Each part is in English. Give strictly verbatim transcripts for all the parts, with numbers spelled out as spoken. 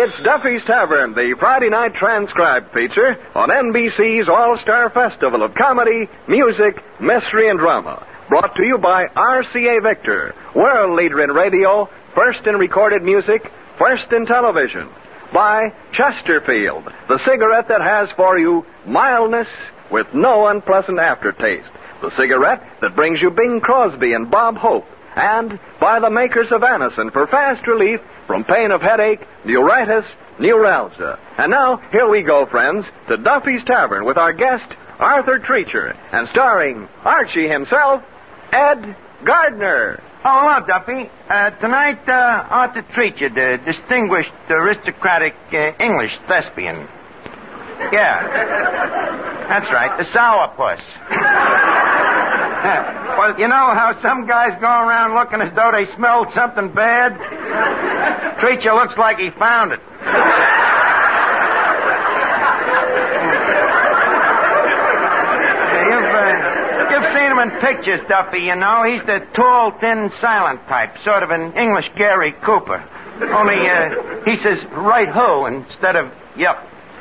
It's Duffy's Tavern, the Friday night transcribed feature on N B C's All-Star Festival of Comedy, Music, Mystery, and Drama. Brought to you by R C A Victor, world leader in radio, first in recorded music, first in television. By Chesterfield, the cigarette that has for you mildness with no unpleasant aftertaste. The cigarette that brings you Bing Crosby and Bob Hope. And by the makers of Anacin for fast relief from pain of headache, neuritis, neuralgia. And now, here we go, friends, to Duffy's Tavern with our guest, Arthur Treacher, and starring Archie himself, Ed Gardner. Oh, hello, Duffy. Uh, tonight, uh, Arthur Treacher, the distinguished, aristocratic uh, English thespian. Yeah. That's right, the sourpuss. Well, you know how some guys go around looking as though they smelled something bad? Treacher looks like he found it. You've, uh, you've seen him in pictures, Duffy, you know. He's the tall, thin, silent type, sort of an English Gary Cooper. Only, uh, he says right-ho instead of yup.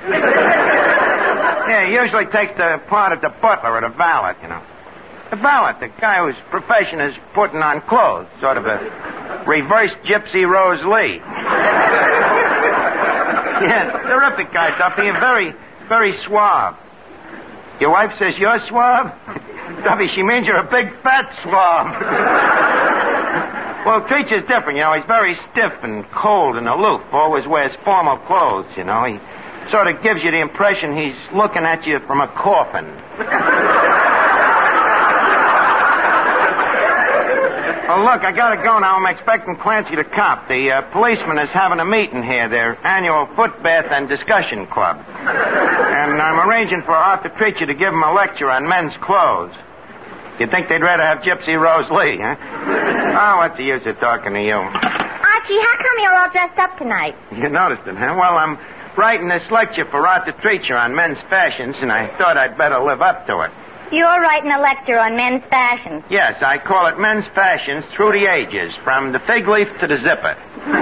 Yeah, he usually takes the part of the butler or the valet, you know. The valet, the guy whose profession is putting on clothes, sort of a reverse Gypsy Rose Lee. Yeah, terrific guy, Duffy, and very, very suave. Your wife says you're suave? Duffy, she means you're a big fat suave. Well, Treacher's different, you know. He's very stiff and cold and aloof, always wears formal clothes, you know. He sort of gives you the impression he's looking at you from a coffin. Oh, look, I gotta go now. I'm expecting Clancy the cop. The uh, policeman is having a meeting here, their annual foot bath and discussion club. And I'm arranging for Arthur Treacher to give him a lecture on men's clothes. You'd think they'd rather have Gypsy Rose Lee, huh? Oh, what's the use of talking to you? Archie, how come you're all dressed up tonight? You noticed it, huh? Well, I'm writing this lecture for Arthur Treacher on men's fashions, and I thought I'd better live up to it. You're writing a lecture on men's fashion. Yes, I call it Men's Fashions Through the Ages, from the fig leaf to the zipper.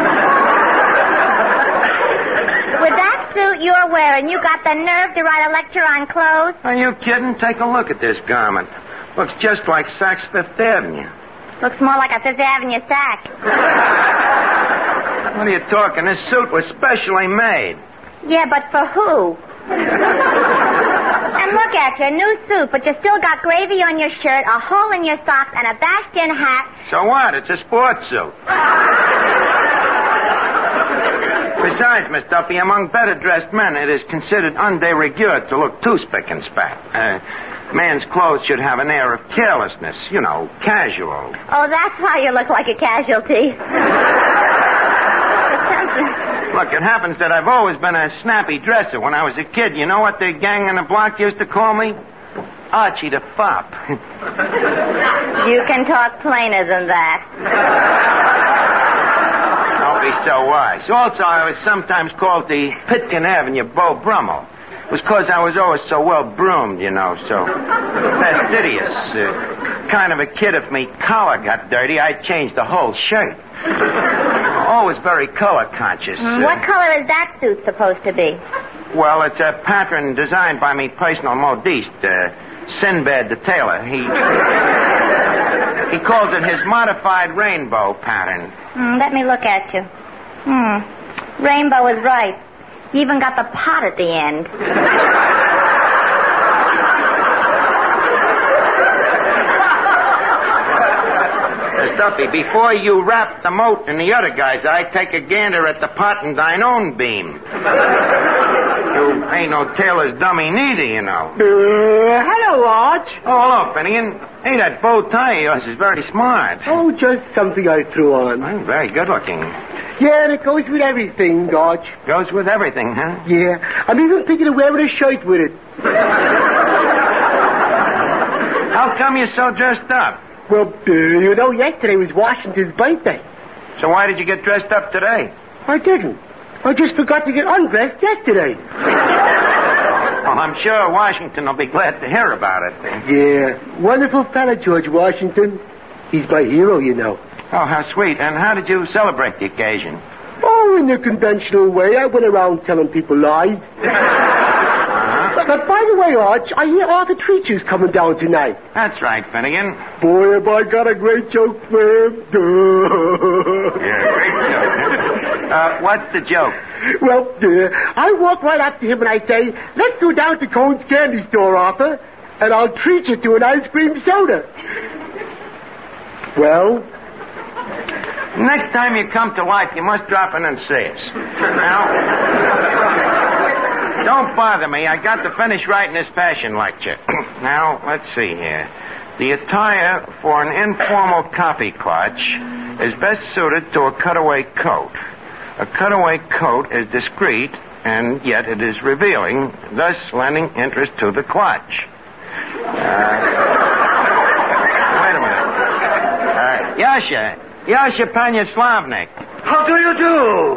With that suit you're wearing, you got the nerve to write a lecture on clothes? Are you kidding? Take a look at this garment. Looks just like Saks Fifth Avenue. Looks more like a Fifth Avenue sack. What are you talking? This suit was specially made. Yeah, but for who? And look at you, a new suit, but you still got gravy on your shirt, a hole in your socks, and a bashed-in hat. So what? It's a sports suit. Besides, Miss Duffy, among better-dressed men, it is considered un de rigueur to look too spick and span. Uh, man's clothes should have an air of carelessness, you know, casual. Oh, that's why you look like a casualty. Look, it happens that I've always been a snappy dresser. When I was a kid, you know what the gang on the block used to call me? Archie the Fop. You can talk plainer than that. Don't be so wise. Also, I was sometimes called the Pitkin Avenue Beau Brummel. It was because I was always so well broomed, you know, so fastidious. Uh, kind of a kid, if me collar got dirty, I'd change the whole shirt. Always very color conscious. Mm, what uh, color is that suit supposed to be? Well, it's a pattern designed by me personal modiste, uh, Sinbad the tailor. He he calls it his modified rainbow pattern. Mm, let me look at you. Hmm. Rainbow is right. You even got the pot at the end. Duffy, before you wrap the moat and the other guys, I take a gander at the pot and thine own beam. You ain't no tailor's dummy neither, you know. Uh, hello, Arch. Oh, hello, Finnegan. Hey, that bow tie of yours is very smart. Oh, just something I threw on. Well, very good looking. Yeah, and it goes with everything, Arch. Goes with everything, huh? Yeah, I'm even thinking of wearing a shirt with it. How come you're so dressed up? Well, uh, you know, yesterday was Washington's birthday. So why did you get dressed up today? I didn't. I just forgot to get undressed yesterday. Well, I'm sure Washington will be glad to hear about it. Yeah, wonderful fella, George Washington. He's my hero, you know. Oh, how sweet. And how did you celebrate the occasion? Oh, doing the conventional way. I went around telling people lies. But, but by the way, Arch, I hear Arthur Treacher's coming down tonight. That's right, Finnegan. Boy, have I got a great joke for him. Yeah, great joke. Uh, what's the joke? Well, uh, I walk right up to him and I say, let's go down to Cone's candy store, Arthur, and I'll treat you to an ice cream soda. Well? Next time you come to life, you must drop in and see us. Now, don't bother me. I got to finish writing this fashion lecture. Now, let's see here. The attire for an informal copy clutch is best suited to a cutaway coat. A cutaway coat is discreet, and yet it is revealing, thus lending interest to the clutch. Uh, wait a minute. Uh, Yasha. Yasha Panyaslavnik. How do you do?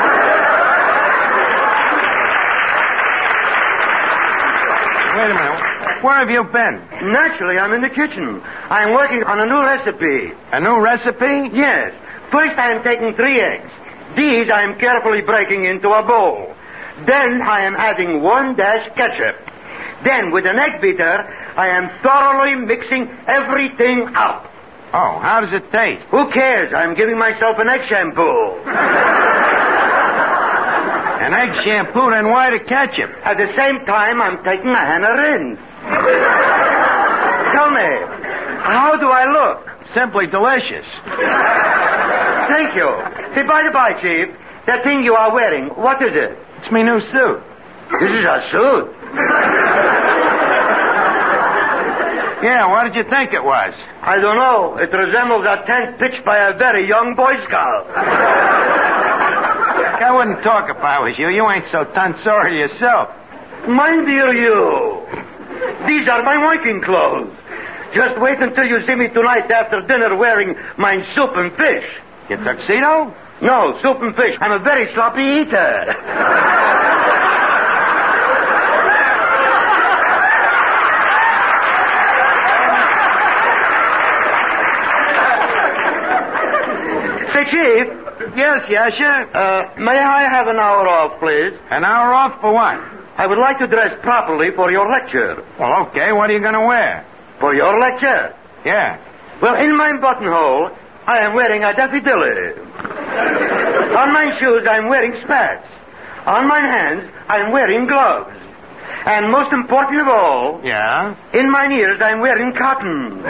Wait a minute. Where have you been? Naturally, I'm in the kitchen. I'm working on a new recipe. A new recipe? Yes. First, I'm taking three eggs. These I am carefully breaking into a bowl. Then I am adding one dash ketchup. Then, with an egg beater, I am thoroughly mixing everything up. Oh, how does it taste? Who cares? I'm giving myself an egg shampoo. An egg shampoo, then why the ketchup? At the same time, I'm taking a Hannah rinse. Tell me, how do I look? Simply delicious. Thank you. Say, by the by, Chief, that thing you are wearing, what is it? It's my new suit. This is a suit. Yeah, what did you think it was? I don't know. It resembles a tent pitched by a very young Boy Scout. I wouldn't talk if I was you. You ain't so tonsorial yourself. My dear you, these are my working clothes. Just wait until you see me tonight after dinner wearing my soup and fish. Your tuxedo? No, soup and fish. I'm a very sloppy eater. Say, Chief. Yes, Yasha. Uh, may I have an hour off, please? An hour off for what? I would like to dress properly for your lecture. Well, okay. What are you going to wear? For your lecture? Yeah. Well, in my buttonhole, I am wearing a daffodilly. On my shoes, I'm wearing spats. On my hands, I'm wearing gloves. And most important of all... Yeah? In my ears, I'm wearing cotton.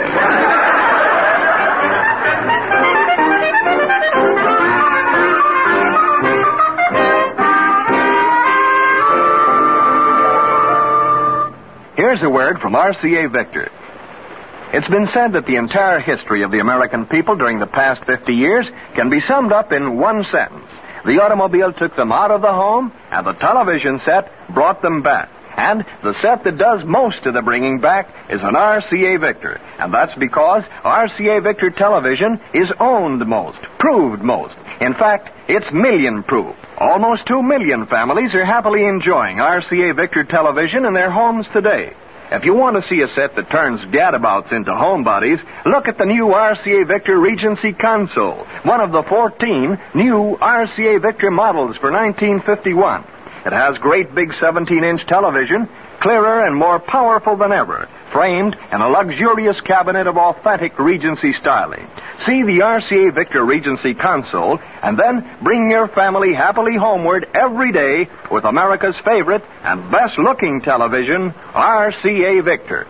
Here's a word from R C A Victor. It's been said that the entire history of the American people during the past fifty years can be summed up in one sentence. The automobile took them out of the home, and the television set brought them back. And the set that does most of the bringing back is an R C A Victor. And that's because R C A Victor television is owned most, proved most. In fact, it's million-proof. Almost two million families are happily enjoying R C A Victor television in their homes today. If you want to see a set that turns gadabouts into homebodies, look at the new R C A Victor Regency console, one of the fourteen new R C A Victor models for nineteen fifty-one. It has great big seventeen-inch television, clearer and more powerful than ever, framed in a luxurious cabinet of authentic Regency styling. See the R C A Victor Regency console, and then bring your family happily homeward every day with America's favorite and best-looking television, R C A Victor.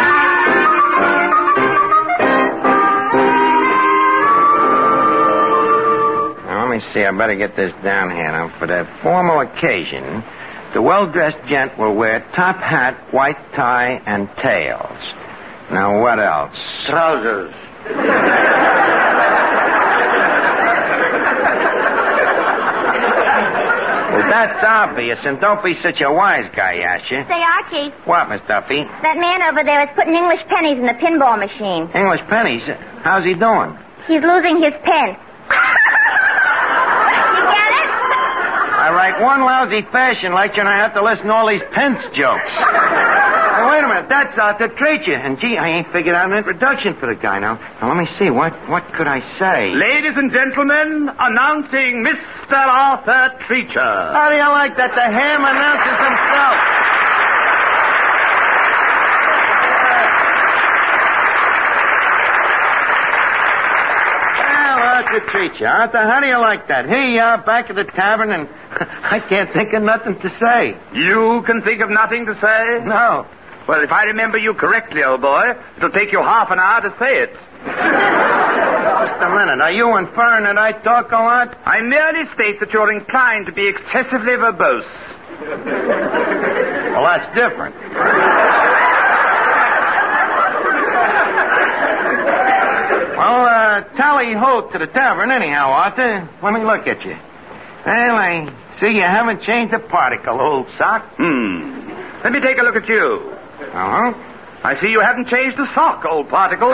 Now, let me see. I better get this down here. Now, for the formal occasion, the well-dressed gent will wear top hat, white tie, and tails. Now, what else? Trousers. Well, that's obvious, and don't be such a wise guy, Yasha. Say, Archie, What, Miss Duffy? that man over there is putting English pennies in the pinball machine. English pennies? How's he doing? He's losing his pen. You get it? I write one lousy fashion lecture, and I have to listen to all these Pence jokes. Now, wait a minute. That's Arthur Treacher. And, gee, I ain't figured out an introduction for the guy now. Now, let me see. What what could I say? Ladies and gentlemen, announcing Mister Arthur Treacher. How do you like that? The ham announces himself. To treat you, Arthur. How do you like that? Here you are back at the tavern, and I can't think of nothing to say. You can think of nothing to say? No. Well, if I remember you correctly, old boy, it'll take you half an hour to say it. Just a minute. Are you inferring that I talk a lot? I merely state that you're inclined to be excessively verbose. Well, that's different. Well, uh, tally ho to the tavern anyhow, Arthur. Let me look at you. Well, I see you haven't changed a particle, old sock. Hmm. Let me take a look at you. Uh-huh. I see you haven't changed a sock, old particle.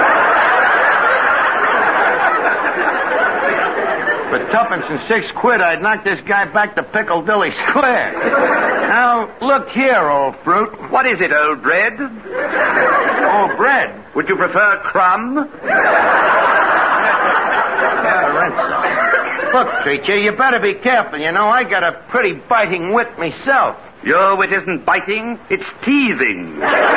For tuppence and six quid, I'd knock this guy back to Piccadilly Square. Now, look here, old fruit. What is it, old bread? Old bread? Would you prefer crumb? Yeah, rent some. Look, Treacher, you better be careful. You know, I got a pretty biting wit myself. Your wit isn't biting, it's teasing.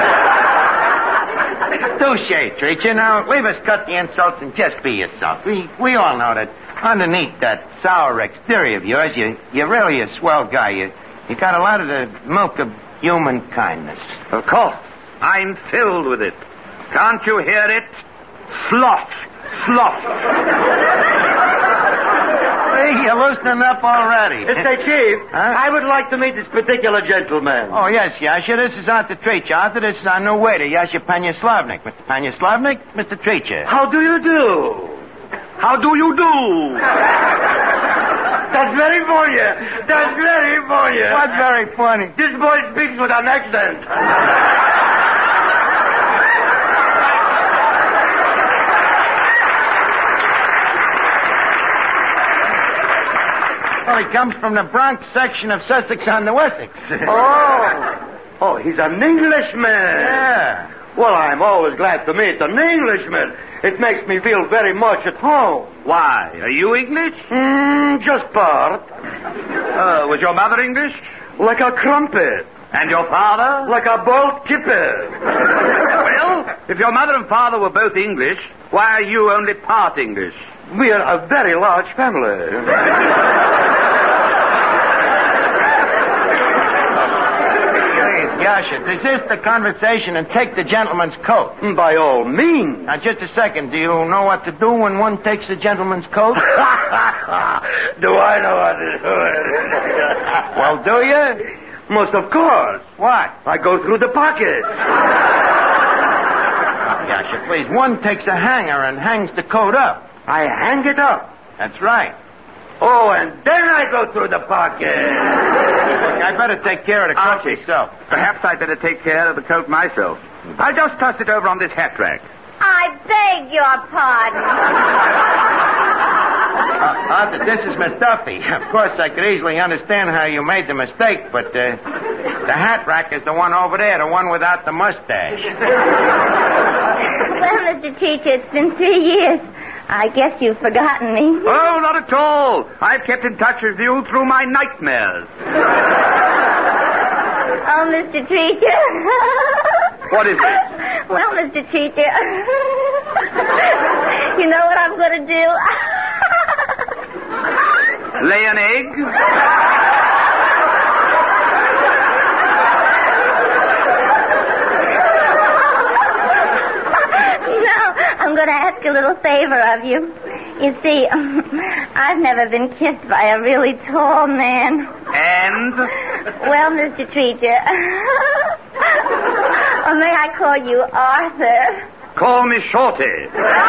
Touche, Treacher. Now, leave us cut the insults and just be yourself. We we all know that underneath that sour exterior of yours, you, you're really a swell guy. You, you got a lot of the milk of human kindness. Of course. I'm filled with it. Can't you hear it? Sloth. Sloth. Hey, you're loosening up already. Mister Chief, Huh? I would like to meet this particular gentleman. Oh, yes, Yasha. This is Arthur Treacher. Arthur, this is our new waiter, Yasha Panyaslavnik. Mister Panyaslavnik, Mister Treacher. How do you do? How do you do? That's very funny. That's very funny. What's very funny? This boy speaks with an accent. Well, he comes from the Bronx section of Sussex on the Wessex. Oh. Oh, he's an Englishman. Yeah. Well, I'm always glad to meet an Englishman. It makes me feel very much at home. Why? Are you English? Mm, just part. Uh, was your mother English? Like a crumpet. And your father? Like a bolt kipper. Well, if your mother and father were both English, why are you only part English? We are a very large family. Yasha, desist the conversation and take the gentleman's coat. By all means. Now, just a second. Do you know what to do when one takes the gentleman's coat? Do I know what to do? Well, do you? Most of course. What? I go through the pockets. Yasha, please. One takes a hanger and hangs the coat up. I hang it up. That's right. Oh, and then I go through the pocket. Look, I better take care of the coat Archie. myself. Perhaps I'd better take care of the coat myself. I'll just toss it over on this hat rack. I beg your pardon. Uh, Arthur, this is Miss Duffy. Of course, I could easily understand how you made the mistake, but uh, the hat rack is the one over there, the one without the mustache. Well, Mister Teacher, it's been three years. I guess you've forgotten me. Oh, not at all. I've kept in touch with you through my nightmares. Oh, Mister Teacher. What is it? Well, Mister Teacher, you know what I'm going to do? Lay an egg? I'm going to ask a little favor of you. You see, I've never been kissed by a really tall man. And? Well, Mister Treacher, or may I call you Arthur? Call me Shorty.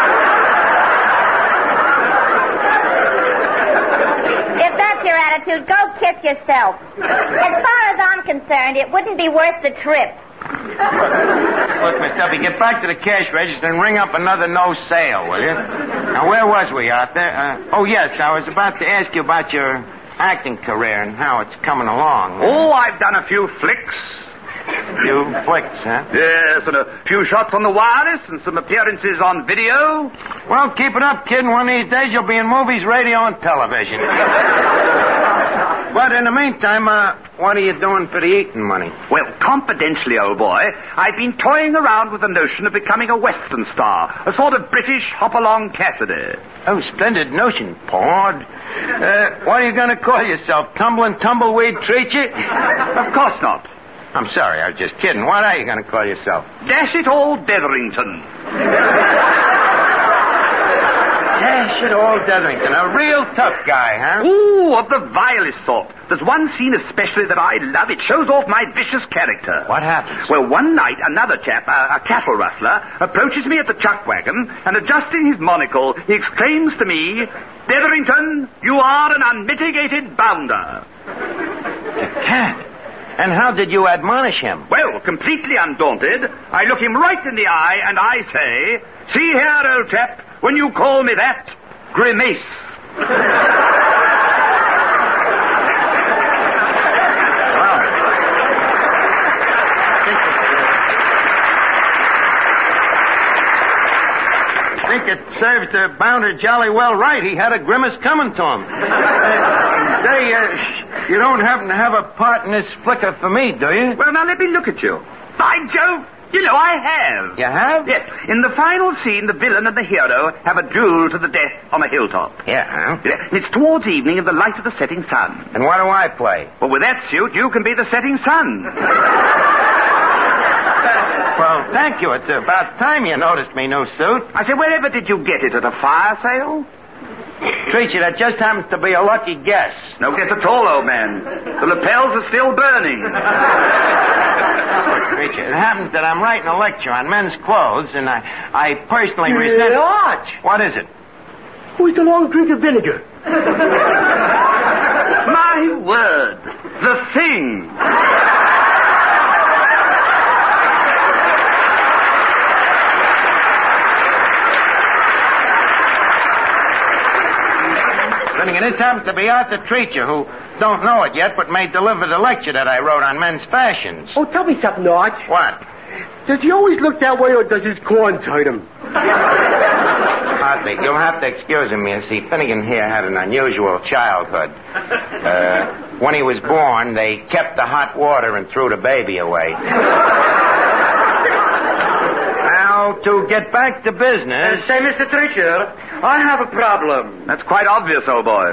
If that's your attitude, go kiss yourself. As far as I'm concerned, it wouldn't be worth the trip. Look, Miss Duffy, get back to the cash register and ring up another no sale, will you? Now, where was we, Arthur? Uh, oh, yes, I was about to ask you about your acting career and how it's coming along. Oh, I've done a few flicks. Few flicks, huh? Yes, and a few shots on the wireless and some appearances on video. Well, keep it up, kid, and one of these days you'll be in movies, radio, and television. But in the meantime, uh, what are you doing for the eating money? Well, confidentially, old boy, I've been toying around with the notion of becoming a Western star, a sort of British Hop-Along Cassidy. Oh, splendid notion, Pord. Uh, what are you going to call yourself? Tumbling Tumbleweed Treacher? Of course not. I'm sorry, I was just kidding. What are you going to call yourself? Dash it all, Detherington. Dash it all, Detherington. A real tough guy, huh? Ooh, of the vilest sort. There's one scene especially that I love. It shows off my vicious character. What happens? Well, one night, another chap, a, a cattle rustler, approaches me at the chuck wagon, and adjusting his monocle, he exclaims to me, Detherington, you are an unmitigated bounder. The cat? And how did you admonish him? Well, completely undaunted, I look him right in the eye, and I say, see here, old chap, when you call me that, grimace. I think it serves the bounder jolly well right. He had a grimace coming to him. Uh, say, uh, you don't happen to have a part in this flicker for me, do you? Well, now let me look at you. By Jove, you know I have. You have? Yes. In the final scene, the villain and the hero have a duel to the death on a hilltop. Yeah. Yeah, It's towards evening in the light of the setting sun. And what do I play? Well, with that suit, you can be the setting sun. Well, thank you. It's about time you noticed me new suit. I said, wherever did you get it? At a fire sale? Treacher, that just happens to be a lucky guess. No guess at all, old man. The lapels are still burning. Look, Treacher, it happens that I'm writing a lecture on men's clothes, and I, I personally resent... Arch! What is it? Who's the long drink of vinegar? My word. The thing. And this happens to be Arthur Treacher, who don't know it yet, but may deliver the lecture that I wrote on men's fashions. Oh, tell me something, Arch. What? Does he always look that way, or does his corns hurt him? Hardly. You'll have to excuse him. You see, Finnegan here had an unusual childhood. Uh, when he was born, they kept the hot water and threw the baby away. Now, to get back to business... Uh, say, Mister Treacher, I have a problem. That's quite obvious, old boy.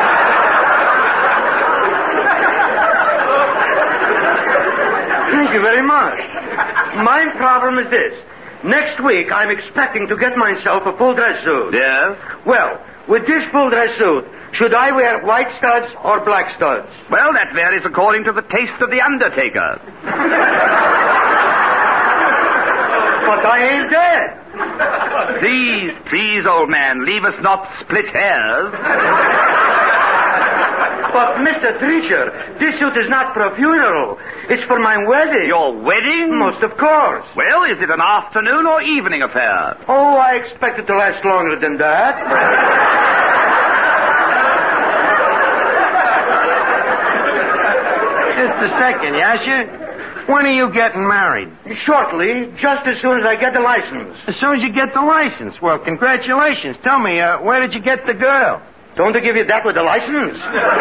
Thank you very much. My problem is this. Next week, I'm expecting to get myself a full dress suit. Yes? Well, with this full dress suit, should I wear white studs or black studs? Well, that varies according to the taste of the undertaker. But I ain't dead. Please, please, old man, leave us not split hairs. But, Mister Treacher, this suit is not for a funeral. It's for my wedding. Your wedding? Most of course. Well, is it an afternoon or evening affair? Oh, I expect it to last longer than that. Just a second, Yasha. When are you getting married? Shortly, just as soon as I get the license. As soon as you get the license. Well, congratulations. Tell me, uh, where did you get the girl? Don't they give you that with the license?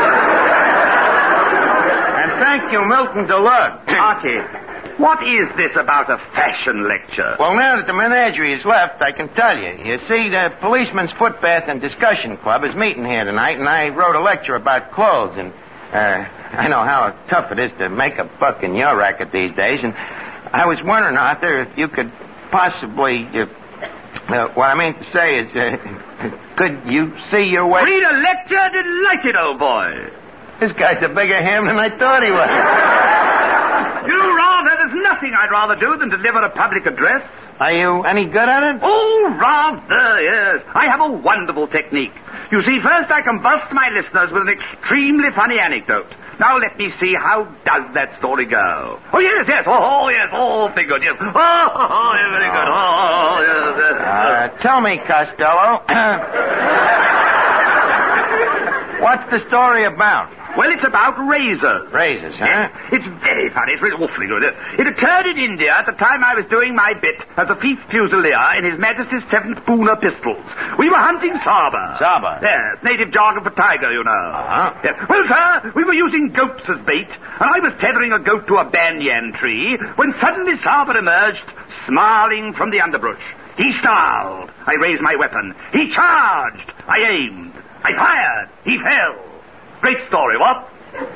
And thank you, Milton DeLug. Artie, what is this about a fashion lecture? Well, now that the menagerie is left, I can tell you. You see, the Policeman's Footbath and Discussion Club is meeting here tonight, and I wrote a lecture about clothes, and uh, I know how tough it is to make a buck in your racket these days, and I was wondering, Arthur, if you could possibly... Uh, uh, what I mean to say is, uh, could you see your way... Read a lecture? Delighted, old boy. This guy's a bigger ham than I thought he was. You rather, there's nothing I'd rather do than deliver a public address. Are you any good at it? Oh, rather, yes. I have a wonderful technique. You see, first I can bust my listeners with an extremely funny anecdote. Now let me see, how does that story go? Oh, yes, yes. Oh, oh yes. Oh, very good, yes. Oh, oh yes, very good. Oh, yes, yes. Uh, tell me, Costello. What's the story about? Well, it's about razors. Razors, huh? Yes. It's very funny. It's really awfully good. It occurred in India at the time I was doing my bit as a fief fusilier in His Majesty's seventh Puna pistols. We were hunting Saba. Saba? Yes, native jargon for tiger, you know. Uh-huh. Yes. Well, sir, we were using goats as bait, and I was tethering a goat to a banyan tree when suddenly Saba emerged, snarling from the underbrush. He snarled. I raised my weapon. He charged. I aimed. I fired. He fell. Great story, what?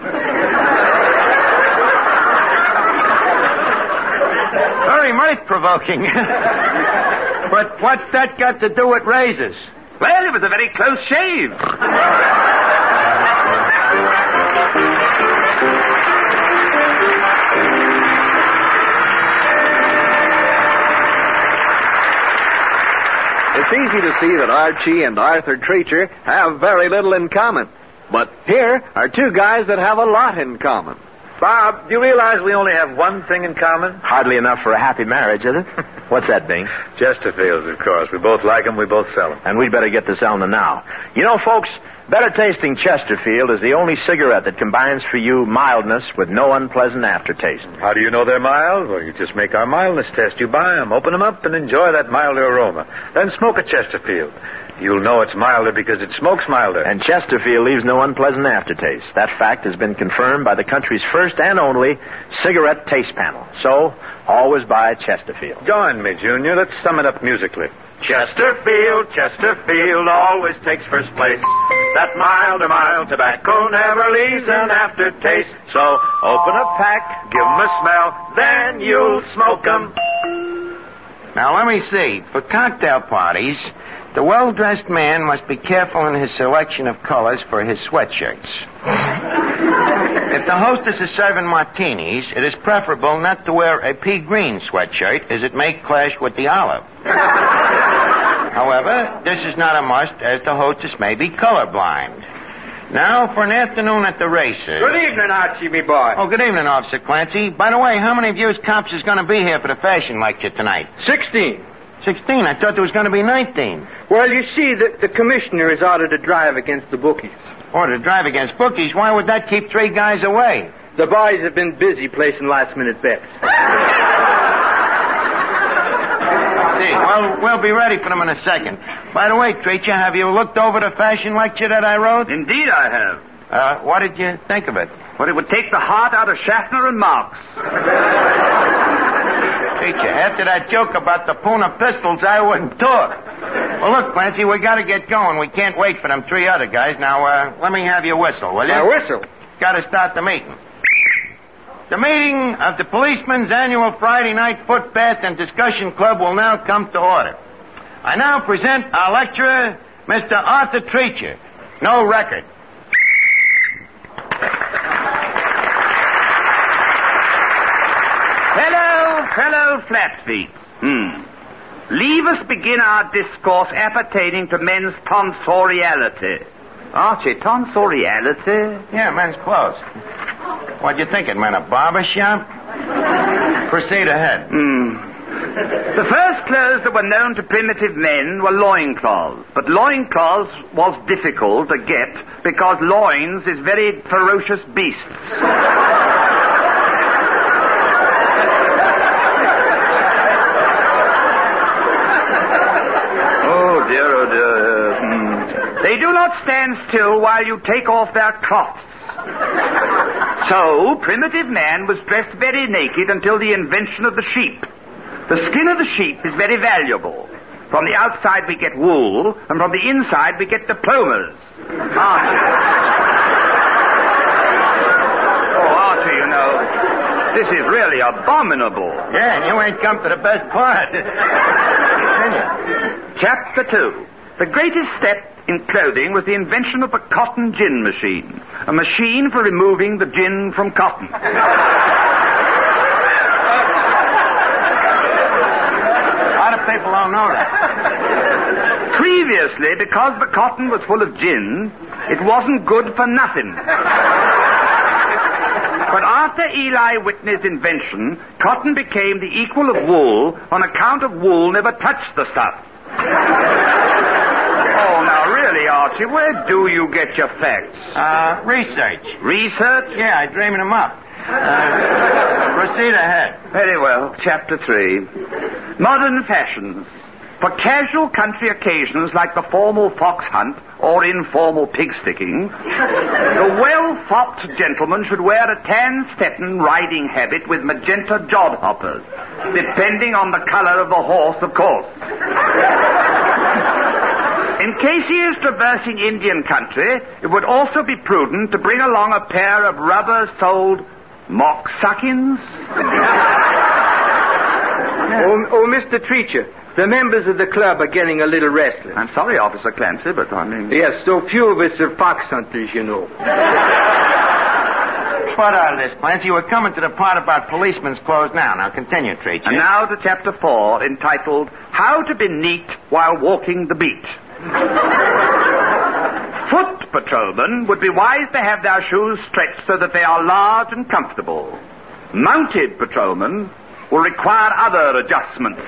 Very mirth-provoking. But what's that got to do with razors? Well, it was a very close shave. It's easy to see that Archie and Arthur Treacher have very little in common. But here are two guys that have a lot in common. Bob, do you realize we only have one thing in common? Hardly enough for a happy marriage, is it? What's that, Bing? Chesterfields, of course. We both like them, we both sell them. And we'd better get to selling them now. You know, folks, Better Tasting Chesterfield is the only cigarette that combines for you mildness with no unpleasant aftertaste. How do you know they're mild? Well, you just make our mildness test. You buy them, open them up, and enjoy that milder aroma. Then smoke a Chesterfield. You'll know it's milder because it smokes milder. And Chesterfield leaves no unpleasant aftertaste. That fact has been confirmed by the country's first and only cigarette taste panel. So, always buy Chesterfield. Join me, Junior. Let's sum it up musically. Chesterfield, Chesterfield always takes first place. That mild to mild tobacco never leaves an aftertaste. So open a pack, give 'em a smell, then you'll smoke 'em. Now, let me see. For cocktail parties, the well-dressed man must be careful in his selection of colors for his sweatshirts. If the hostess is serving martinis, it is preferable not to wear a pea green sweatshirt, as it may clash with the olive. However, this is not a must, as the hostess may be colorblind. Now, for an afternoon at the races. Good evening, Archie, me boy. Oh, good evening, Officer Clancy. By the way, how many of you as cops is going to be here for the fashion lecture tonight? Sixteen. Sixteen? I thought there was going to be nineteen. Well, you see, the, the commissioner has ordered to drive against the bookies. Order to drive against bookies? Why would that keep three guys away? The boys have been busy placing last-minute bets. See, well, we'll be ready for them in a second. By the way, Treacher, have you looked over the fashion lecture that I wrote? Indeed I have. Uh, what did you think of it? Well, it would take the heart out of Schaffner and Marx. Treacher, after that joke about the Puna pistols, I wouldn't talk. Well, look, Clancy, we got to get going. We can't wait for them three other guys. Now, uh, let me have your whistle, will you? My whistle? Got to start the meeting. The meeting of the Policeman's Annual Friday Night Foot Bath and Discussion Club will now come to order. I now present our lecturer, Mister Arthur Treacher. No record. Fellow, fellow Flatfeet. Hmm. Leave us begin our discourse appertaining to men's tonsoriality. Archie, tonsoriality? Yeah, men's clothes. What do you think it meant, a barber shop? Proceed ahead. Hmm. The first clothes that were known to primitive men were loincloths. But loincloths was difficult to get because loins is very ferocious beasts. Oh, dear, oh, dear. Hmm. They do not stand still while you take off their cloths. So, primitive man was dressed very naked until the invention of the sheep. The skin of the sheep is very valuable. From the outside we get wool, and from the inside we get diplomas. Archie. Oh, Archie, you know, this is really abominable. Yeah, and you ain't come to the best part. Chapter two. The greatest step in clothing was the invention of the cotton gin machine, a machine for removing the gin from cotton. A lot of people don't know that. Previously, because the cotton was full of gin, it wasn't good for nothing. But after Eli Whitney's invention, cotton became the equal of wool on account of wool never touched the stuff. Oh, now, really, Archie. Archie, where do you get your facts? Uh, research. Research? Yeah, I'm dreaming them up. Uh, proceed ahead. Very well. Chapter three. Modern fashions. For casual country occasions like the formal fox hunt or informal pig sticking, the well-fopped gentleman should wear a tan Stetson riding habit with magenta jodhoppers, depending on the color of the horse, of course. In case he is traversing Indian country, it would also be prudent to bring along a pair of rubber-soled mock-suckins. Oh, oh, Mister Treacher, the members of the club are getting a little restless. I'm sorry, Officer Clancy, but I mean... Yes, so few of us are fox hunters, you know. What out of this, Clancy? We're coming to the part about policemen's clothes now. Now, continue, Treacher. And now to chapter four, entitled, How to be Neat While Walking the Beat. Foot patrolmen would be wise to have their shoes stretched so that they are large and comfortable. Mounted patrolmen will require other adjustments.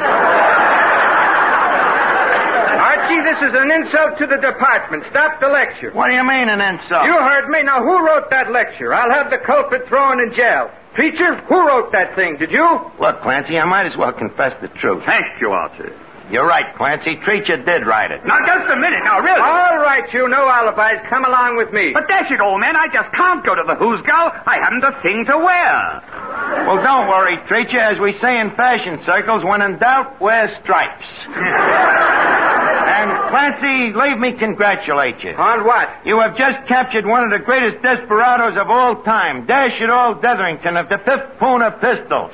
Archie, this is an insult to the department. Stop the lecture. What do you mean, an insult? You heard me. Now, who wrote that lecture? I'll have the culprit thrown in jail. Treacher, who wrote that thing? Did you? Look, Clancy, I might as well confess the truth. Thank you, Archie. You're right, Clancy. Treacher did write it. Now, just a minute. Now, really. All right, you know alibis. Come along with me. But dash it, old man, I just can't go to the Who's Go. I haven't a thing to wear. Well, don't worry, Treacher. As we say in fashion circles, when in doubt, wear stripes. And, Clancy, leave me congratulate you. On what? You have just captured one of the greatest desperados of all time, Dash it all Detherington of the fifth Puna Pistols.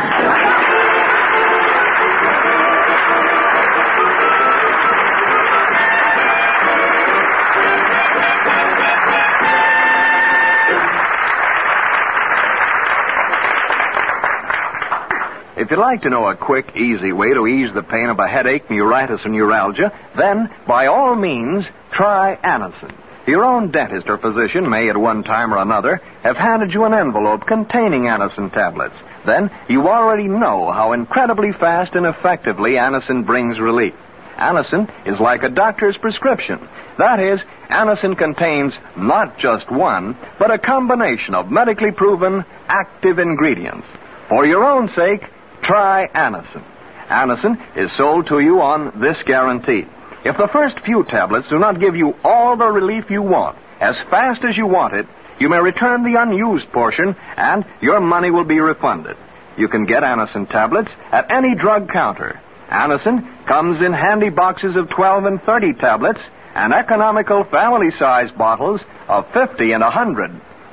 If you'd like to know a quick, easy way to ease the pain of a headache, neuritis, or neuralgia, then, by all means, try Anacin. Your own dentist or physician may, at one time or another, have handed you an envelope containing Anacin tablets. Then, you already know how incredibly fast and effectively Anacin brings relief. Anacin is like a doctor's prescription. That is, Anacin contains not just one, but a combination of medically proven active ingredients. For your own sake, try Anacin. Anacin is sold to you on this guarantee. If the first few tablets do not give you all the relief you want, as fast as you want it, you may return the unused portion, and your money will be refunded. You can get Anacin tablets at any drug counter. Anacin comes in handy boxes of twelve and thirty tablets and economical family-size bottles of fifty and one hundred.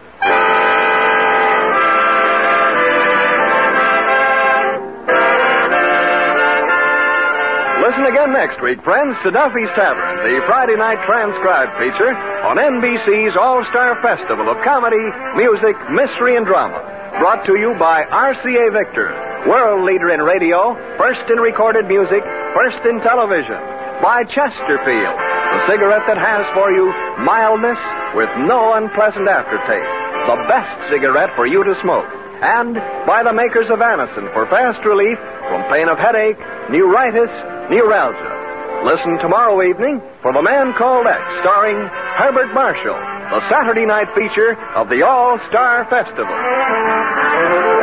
Listen again next week, friends, to Duffy's Tavern, the Friday night transcribed feature on N B C's All-Star Festival of Comedy, Music, Mystery, and Drama. Brought to you by R C A Victor, world leader in radio, first in recorded music, first in television. By Chesterfield, the cigarette that has for you mildness with no unpleasant aftertaste. The best cigarette for you to smoke. And by the makers of Anacin for fast relief from pain of headache, neuritis, neuralgia. Listen tomorrow evening for The Man Called X, starring Herbert Marshall, the Saturday night feature of the All-Star Festival.